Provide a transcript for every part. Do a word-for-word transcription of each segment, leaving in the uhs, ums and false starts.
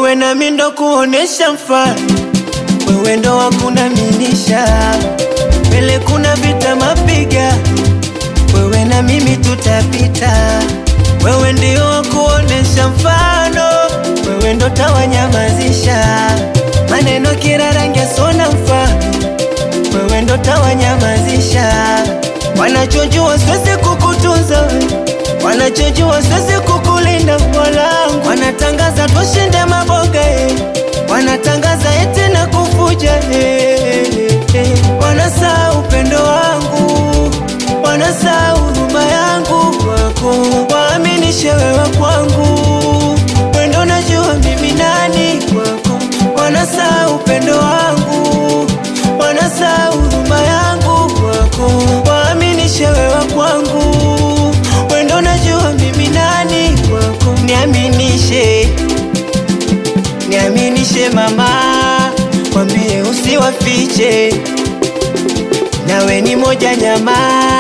wewe na mimi ndo kuonesha mfano, wewe ndo wakunaminisha, mbele kuna vita mapiga, wewe na mimi tutapita, wewe ndio wakuonesha mfano, wewe ndo tawanyamazisha, maneno kila rangi sona mfano, wewe ndo tawanyamazisha, wanachojua siwezi kukutunza, wanachojua siwezi kukulinda mwanangu, wanatangaza tushinde maboga, wanatangaza eti na kufuja, wanasahau upendo wangu, wanasahau huruma yangu wako, waaminishe wewe kwangu, wendo najua mimi nani kwako, wanasahau upendo wangu, wanasahau huruma yangu wako, waaminishe wewe kwangu, wendo najua mimi nani kwako, niaminishe, niaminishe mama, kwambie usiwafiche, nawe ni moja nyama,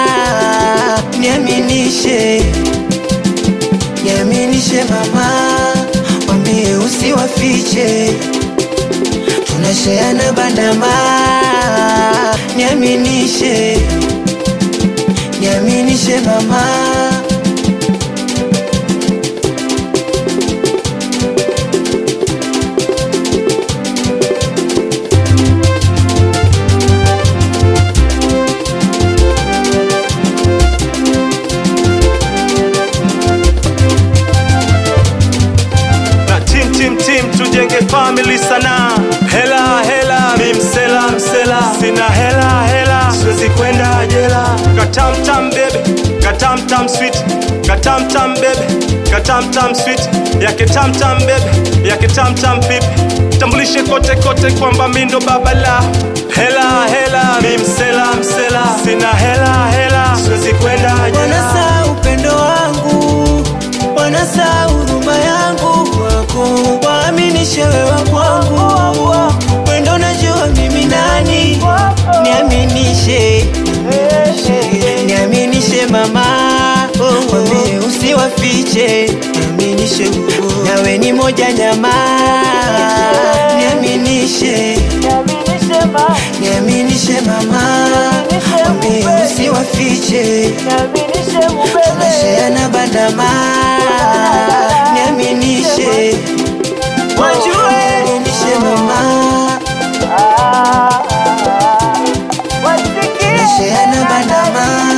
niaminishe, niaminishe mama, kwambie usiwafiche, tunasheana bandama, niaminishe, niaminishe mama. Tujenge family sana, hela hela, mimsela msela, sina hela hela, siwezi kwenda jela. Katam tam baby, katam tam sweet, katam tam baby, katam tam sweet, yake tam tam baby, yake tam tam pipi, tambulishe kote kote kwamba mimi ndo baba la hela hela, mimsela msela, sina hela hela, siwezi kwenda jela. Wanasahau upendo wangu, wanasahau huruma yangu kwako, waaminishe wewe kwangu, wendo najua mimi nani, niaminishe, niaminishe mama, kwambie usiwafiche, niaminishe, nawe ni moja nyama, niaminishe, niaminishe mama, kwambie usiwafiche, tunasheana bandama, niaminishe, wajue, niaminishe mama, tunasheana bandama.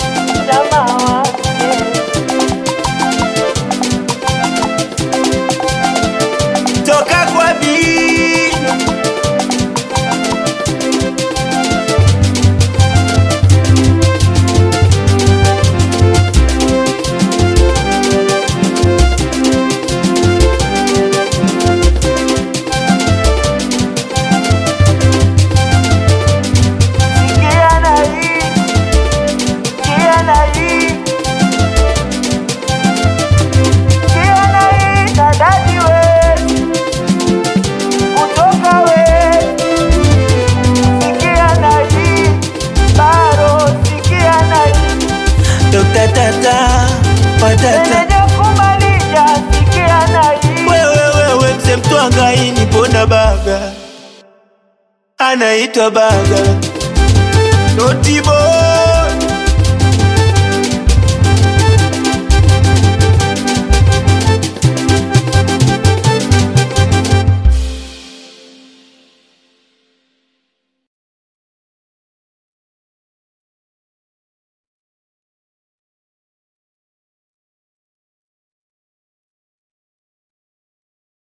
Toka kwa Bi Dokta tata, patata wewe wewe mse mtwanga ini pona baga, anaitwa baga Notibo.